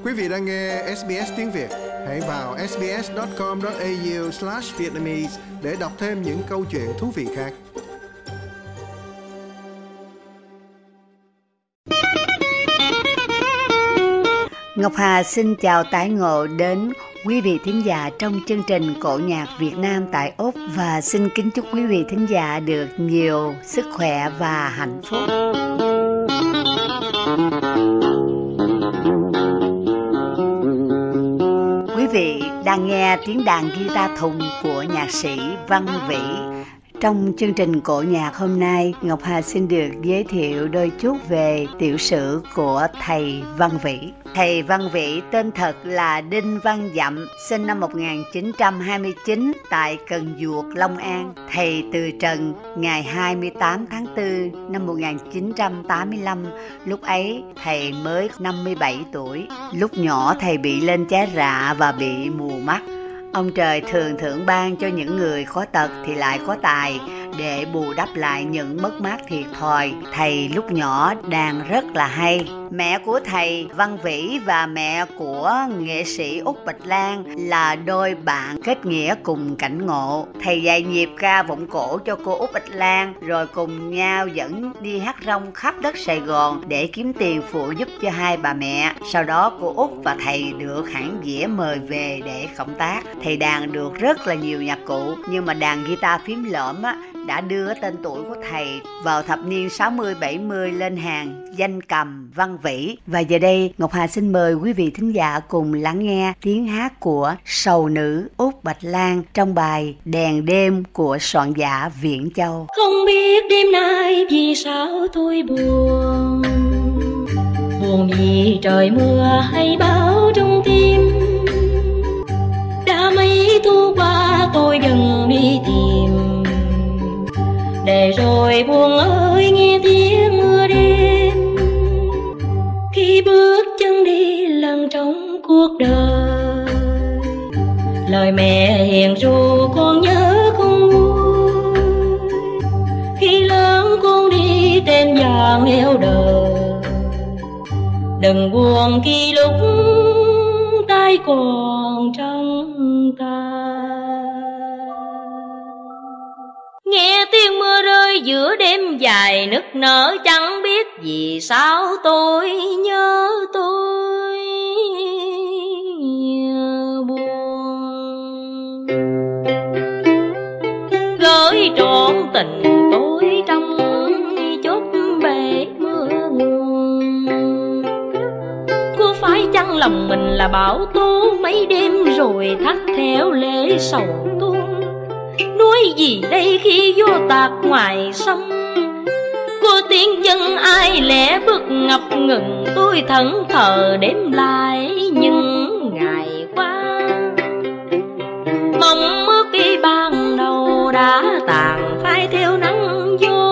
Quý vị đang nghe SBS tiếng Việt. Hãy vào sbs.com.au/vietnamese để đọc thêm những câu chuyện thú vị khác. Ngọc Hà xin chào tái ngộ đến quý vị thính giả trong chương trình Cổ nhạc Việt Nam tại Úc và xin kính chúc quý vị thính giả được nhiều sức khỏe và hạnh phúc. Quý vị đang nghe tiếng đàn guitar thùng của nhạc sĩ Văn Vĩ. Trong chương trình Cổ nhạc hôm nay, Ngọc Hà xin được giới thiệu đôi chút về tiểu sử của thầy Văn Vĩ. Thầy Văn Vĩ tên thật là Đinh Văn Dậm, sinh năm 1929 tại Cần Duộc, Long An. Thầy từ trần ngày 28 tháng 4 năm 1985. Lúc ấy thầy mới 57 tuổi. Lúc nhỏ thầy bị lên trái rạ và bị mù mắt. Ông trời thường thưởng ban cho những người có tật thì lại có tài để bù đắp lại những mất mát thiệt thòi. Thầy lúc nhỏ đàn rất là hay. Mẹ của thầy Văn Vĩ và mẹ của nghệ sĩ Úc Bạch Lan là đôi bạn kết nghĩa cùng cảnh ngộ. Thầy dạy nhịp ca vọng cổ cho cô Úc Bạch Lan rồi cùng nhau dẫn đi hát rong khắp đất Sài Gòn để kiếm tiền phụ giúp cho hai bà mẹ. Sau đó cô Úc và thầy được hãng dĩa mời về để cộng tác. Thầy đàn được rất là nhiều nhạc cụ, nhưng mà đàn guitar phím lợm đã đưa tên tuổi của thầy vào thập niên 60-70 lên hàng danh cầm Văn Vĩ. Và giờ đây Ngọc Hà xin mời quý vị thính giả cùng lắng nghe tiếng hát của sầu nữ Úc Bạch Lan trong bài Đèn Đêm của soạn giả Viễn Châu. Không biết đêm nay vì sao tôi buồn, buồn vì trời mưa hay bão trong tim. Đã mấy thu qua tôi dần đi tìm, để rồi buồn ơi nghe tiếng mưa đêm. Khi bước chân đi lần trong cuộc đời, lời mẹ hiền ru con nhớ không nguôi. Khi lớn con đi trên vàng nẻo đời, đừng buồn khi lúc tay còn trong tay. Nghe tiếng mưa rơi giữa đêm dài nức nở, chẳng biết vì sao tôi nhớ tôi buồn. Gửi trọn tình tôi trong chốt bể mưa nguồn. Có phải chăng lòng mình là bão tố mấy đêm rồi thắt theo lễ sầu tuôn? Nói gì đây khi vô tạc ngoài sông, cô tiếng dân ai lẽ bước ngập ngừng. Tôi thẫn thờ đếm lại những ngày qua, mong ước khi ban đầu đã tàn phai theo nắng vô.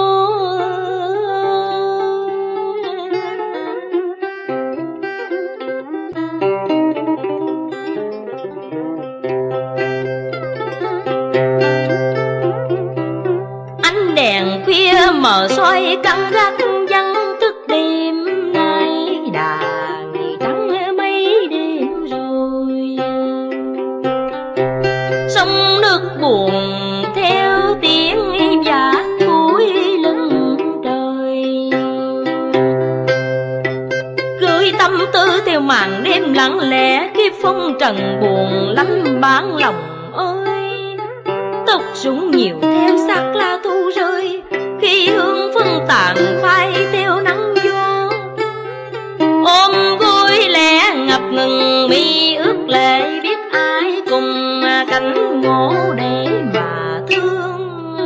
Mở soi căng gác vắng thức đêm nay, đà ngày trắng mấy đêm rồi. Sông nước buồn theo tiếng vác cuối lưng trời, gửi tâm tư theo màn đêm lặng lẽ. Khi phong trần buồn lắm bán lòng ơi, tóc rụng nhiều theo xác lá thu rơi. Khi hương phân tàn phai theo nắng vô, ôm gối lẽ ngập ngừng mi ước lệ. Biết ai cùng cánh ngộ để mà thương.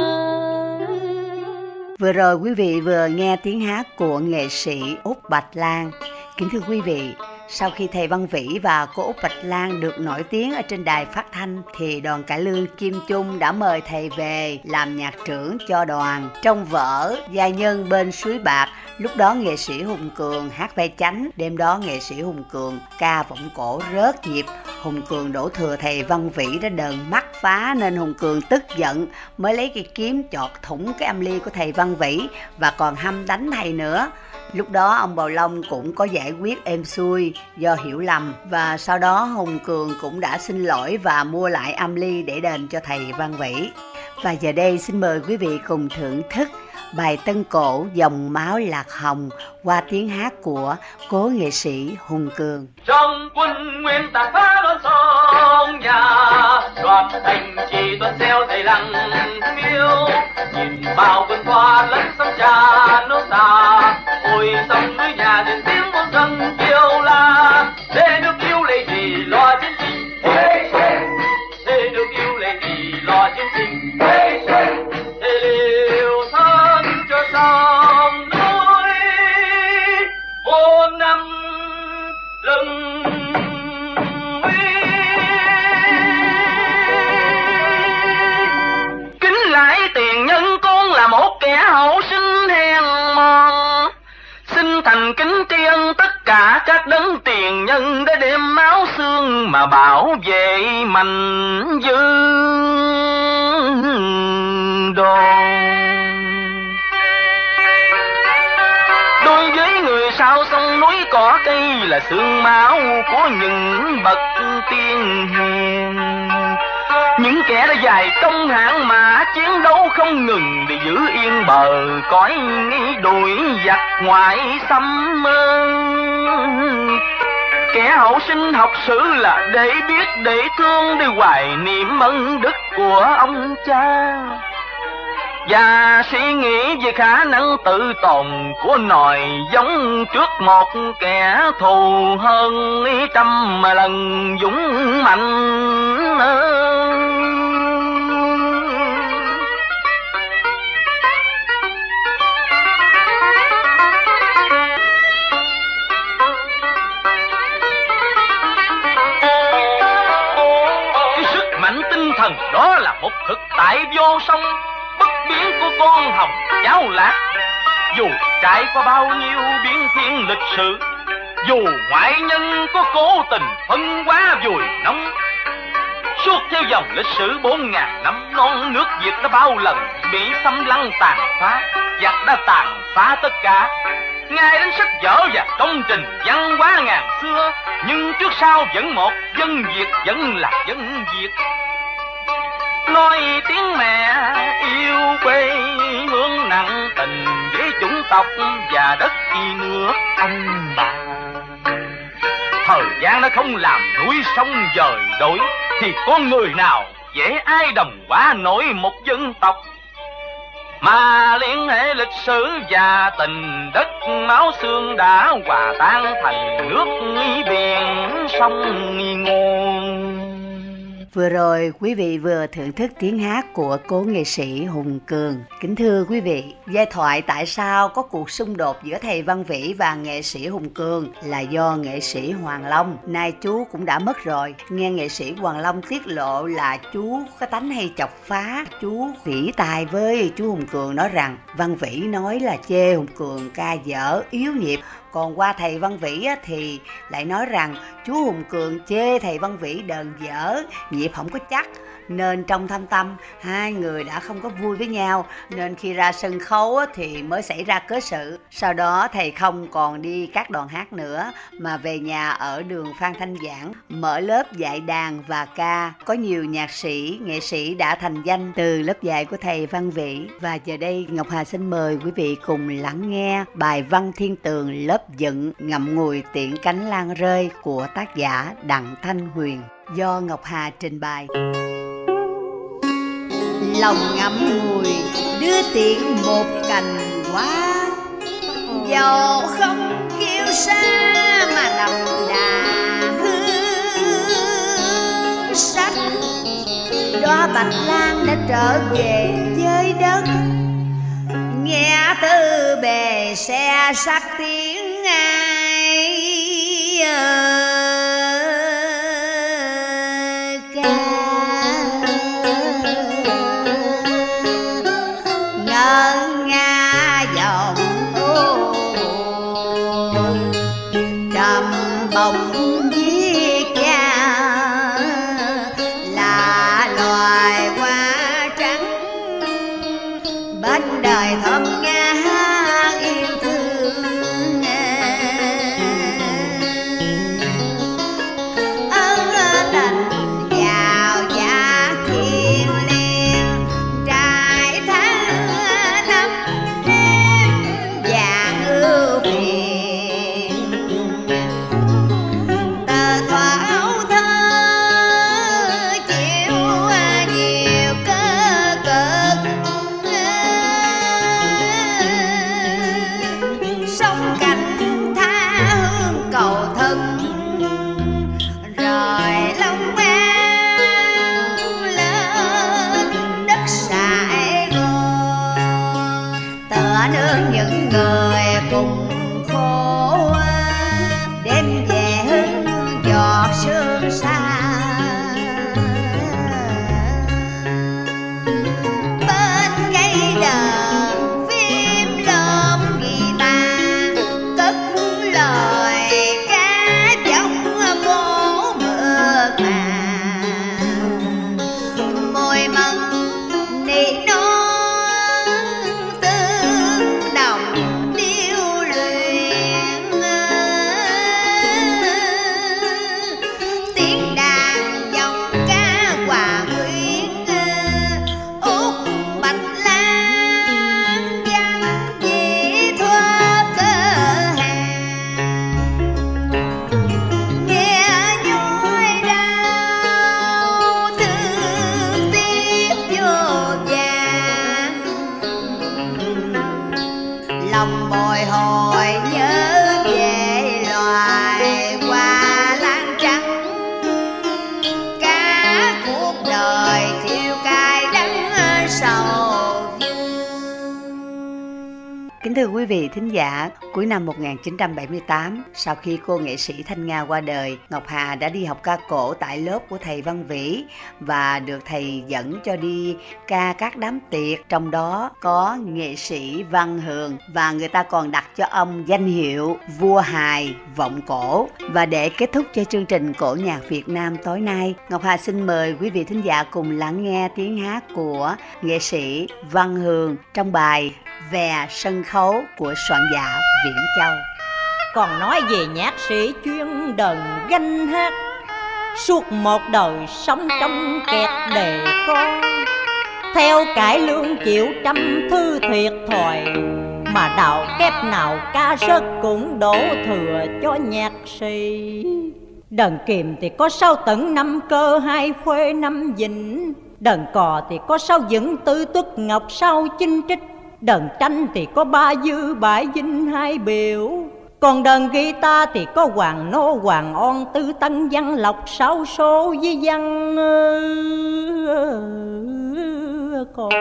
Vừa rồi quý vị vừa nghe tiếng hát của nghệ sĩ Úc Bạch Lan. Kính thưa quý vị, sau khi thầy Văn Vĩ và cô Úc Bạch Lan được nổi tiếng ở trên đài phát thanh thì đoàn cải lương Kim Chung đã mời thầy về làm nhạc trưởng cho đoàn. Trong vở Gia Nhân bên suối bạc, lúc đó nghệ sĩ Hùng Cường hát vai chánh, đêm đó nghệ sĩ Hùng Cường ca vọng cổ rớt nhịp. Hùng Cường đổ thừa thầy Văn Vĩ đã đờn mắt phá nên Hùng Cường tức giận mới lấy cây kiếm chọt thủng cái âm ly của thầy Văn Vĩ và còn hăm đánh thầy nữa. Lúc đó ông Bào Long cũng có giải quyết êm xuôi do hiểu lầm, và sau đó Hùng Cường cũng đã xin lỗi và mua lại âm ly để đền cho thầy Văn Vĩ. Và giờ đây xin mời quý vị cùng thưởng thức bài tân cổ Dòng máu lạc hồng qua tiếng hát của cố nghệ sĩ Hùng Cường. Trong quân nguyên tàn phá đón sông nhà, đoàn thành trì tuần xeo dày lăng miêu, nhìn bao quân qua lẫn sông trà nước ta, ôi sông núi nhà đến tiếng muôn dân kêu la, để nước yêu lấy gì lo chiến tranh, để nước yêu lấy gì lo chiến tranh, để liều thân cho sông núi vô năm lừng uy. Kính lạy tiền nhân, con là một kẻ hậu sinh hèn mòn, xin thành kính tri ân tất cả các đấng tiền nhân đã đem máu xương mà bảo vệ mảnh dương đồn. Đối với người sao sông núi cỏ cây là xương máu của những bậc tiên hiền, những kẻ đã dài công hãng mã chiến đấu không ngừng để giữ yên bờ cõi đuổi giặc ngoại xâm. Kẻ hậu sinh học sử là để biết để thương, để hoài niệm ân đức của ông cha, và suy nghĩ về khả năng tự tồn của nòi giống trước một kẻ thù hơn trăm lần dũng mạnh. Cái sức mạnh tinh thần đó là một thực tại vô song bất biến của con hồng cháu lạc. Dù trải qua bao nhiêu biến thiên lịch sử, dù ngoại nhân có cố tình phân hóa vùi nóng, suốt theo dòng lịch sử 4.000 năm, non nước Việt đã bao lần bị xâm lăng tàn phá, giặc đã tàn phá tất cả. Ngay đến sách vở và công trình văn hóa ngàn xưa, nhưng trước sau vẫn một, dân Việt vẫn là dân Việt. Nói tiếng mẹ yêu quê hương nặng tình với chủng tộc và đất nước ông bà. Thời gian nó không làm núi sông dời đổi, thì con người nào dễ ai đồng hóa nổi một dân tộc. Mà liên hệ lịch sử và tình đất, máu xương đã hòa tan thành nước biển sông nguồn. Vừa rồi quý vị vừa thưởng thức tiếng hát của cố nghệ sĩ Hùng Cường. Kính thưa quý vị, giai thoại tại sao có cuộc xung đột giữa thầy Văn Vĩ và nghệ sĩ Hùng Cường là do nghệ sĩ Hoàng Long. Nay chú cũng đã mất rồi. Nghe nghệ sĩ Hoàng Long tiết lộ là chú có tánh hay chọc phá. Chú vĩ tài với chú Hùng Cường nói rằng Văn Vĩ nói là chê Hùng Cường ca dở yếu nhịp. Còn qua thầy Văn Vĩ thì lại nói rằng chú Hùng Cường chê thầy Văn Vĩ đờn dở, nhịp không có chắc. Nên trong thâm tâm hai người đã không có vui với nhau, nên khi ra sân khấu thì mới xảy ra cớ sự. Sau đó thầy không còn đi các đoàn hát nữa mà về nhà ở đường Phan Thanh Giảng mở lớp dạy đàn và ca. Có nhiều nhạc sĩ, nghệ sĩ đã thành danh từ lớp dạy của thầy Văn Vĩ. Và giờ đây Ngọc Hà xin mời quý vị cùng lắng nghe bài Văn Thiên Tường lớp dựng ngậm ngùi tiễn cánh lan rơi của tác giả Đặng Thanh Huyền do Ngọc Hà trình bày. Lòng ngậm ngùi đưa tiễn một cành hoa, dầu không kêu xa mà đậm đà hương sắc. Đóa bạch lan đã trở về với đất, nghe từ bề xe sắc tiếng ai ca. Ngân nga giọng trầm bồng viết cha là loài hoa trắng bên đời thơm ngát yêu thương. thưa quý vị thính giả, cuối năm 1978, sau khi cô nghệ sĩ Thanh Nga qua đời, Ngọc Hà đã đi học ca cổ tại lớp của thầy Văn Vĩ và được thầy dẫn cho đi ca các đám tiệc, trong đó có nghệ sĩ Văn Hường, và người ta còn đặt cho ông danh hiệu vua hài vọng cổ. Và để kết thúc cho chương trình cổ nhạc Việt Nam tối nay, Ngọc Hà xin mời quý vị thính giả cùng lắng nghe tiếng hát của nghệ sĩ Văn Hường trong bài Về sân khấu của soạn giả Viễn Châu. Còn nói về nhạc sĩ chuyên đờn ganh hát, suốt một đời sống trong kẹt đề con, theo cải lương chịu trăm thứ thiệt thòi, mà đạo kép nào ca rớt cũng đổ thừa cho nhạc sĩ. Đờn kiềm thì có 6 tửng 5 cơ 2 khuê 5 vịnh, đờn cò thì có 6 vững tư tuất ngọc 6 chinh trích, đờn tranh thì có 3 dư 7 vinh 2 biểu, còn đờn guitar thì có hoàng nô hoàng on tư tân văn lộc 6 số với văn còn.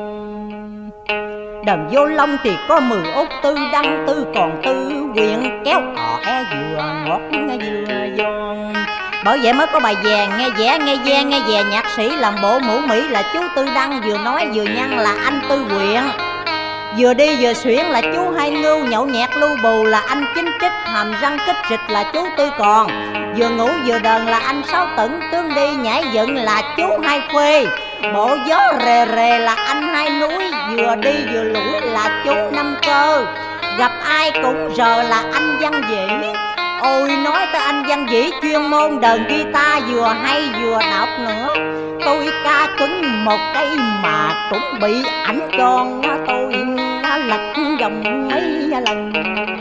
Đờn vô lông thì có 10 út tư đăng tư còn tư quyện kéo e vừa ngọt vừa giòn. Bởi vậy mới có bài về nghe vẽ nghe gian nghe về nhạc sĩ làm bộ mũ Mỹ là chú Tư Đăng, vừa nói vừa nhăn là anh Tư Quyện, vừa đi vừa xuyển là chú Hai Ngưu, nhậu nhẹt lưu bù là anh Chính Trích, hàm răng kích rịch là chú Tư Còn, vừa ngủ vừa đờn là anh Sáu Tửng, tương đi nhảy dựng là chú Hai Khuê, bộ gió rề rề là anh Hai Núi, vừa đi vừa lủi là chú Năm Cơ, gặp ai cũng rờ là anh Văn Vĩ. Ôi nói tới anh Văn Vĩ chuyên môn đờn guitar vừa hay vừa đọc nữa, tôi ca cứng một cây mà cũng bị ảnh tròn tôi lật vòng mấy lần.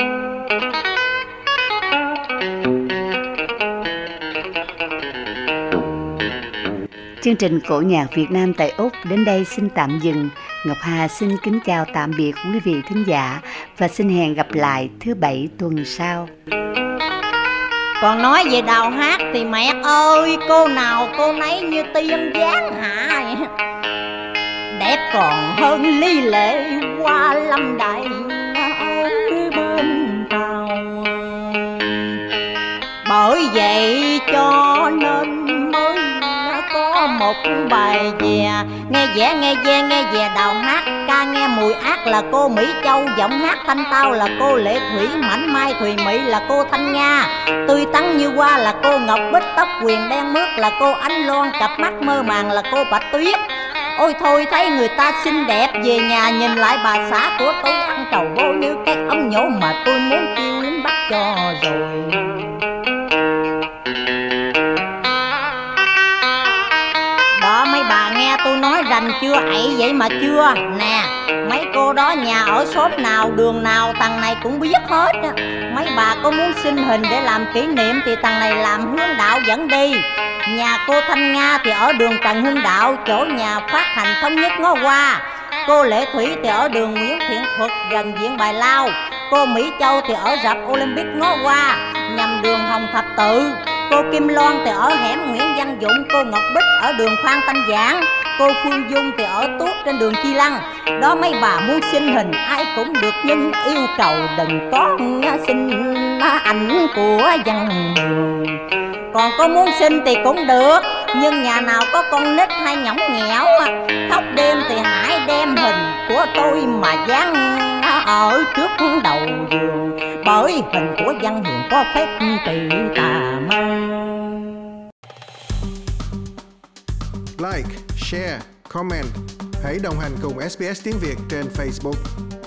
Chương trình cổ nhạc Việt Nam tại Úc đến đây xin tạm dừng. Ngọc Hà xin kính chào tạm biệt quý vị thính giả và xin hẹn gặp lại thứ Bảy tuần sau. Còn nói về đào hát thì mẹ ơi, cô nào cô nấy như tiên dáng hạ, đẹp còn hơn Lý Lệ qua Lâm Đại ở bên tàu. Bởi vậy cho nên mới có một bài về nghe vẽ nghe gian nghe về đào hát, ca nghe mùi ác là cô Mỹ Châu, giọng hát thanh tao là cô Lệ Thủy, mảnh mai Thùy Mỹ là cô Thanh Nga, tươi tắn như hoa là cô Ngọc Bích, tóc quyền đen mướt là cô Ánh Loan, cặp mắt mơ màng là cô Bạch Tuyết. Ôi thôi thấy người ta xinh đẹp, về nhà nhìn lại bà xã của tôi ăn trầu vô như cái ống nhổ mà tôi muốn kêu lính bắt cho rồi. Đó mấy bà nghe tôi nói rành chưa, ậy vậy mà chưa nè, mấy cô đó nhà ở xóm nào đường nào thằng này cũng biết hết á. Mấy bà có muốn xin hình để làm kỷ niệm thì thằng này làm hướng đạo dẫn đi. Nhà cô Thanh Nga thì ở đường Trần Hưng Đạo, chỗ nhà phát hành Thống Nhất ngó qua. Cô Lệ Thủy thì ở đường Nguyễn Thiện Thuật gần viện Bài Lao. Cô Mỹ Châu thì ở rạp Olympic ngó qua nhằm đường Hồng Thập Tự. Cô Kim Loan thì ở hẻm Nguyễn Văn Dụng. Cô Ngọc Bích ở đường Phan Thanh Giảng. Cô Phương Dung thì ở Tuốt trên đường Chi Lăng. Đó mấy bà muốn xin hình ai cũng được, nhưng yêu cầu đừng có xin ảnh của Văn Hường. Còn có muốn xin thì cũng được, nhưng nhà nào có con nít hay nhõng nhẽo khóc đêm thì hãy đem hình của tôi mà dán ở trước đầu giường, bởi hình của Văn Hường có phép trị tà ma. Like, share, comment. Hãy đồng hành cùng SBS tiếng Việt trên Facebook.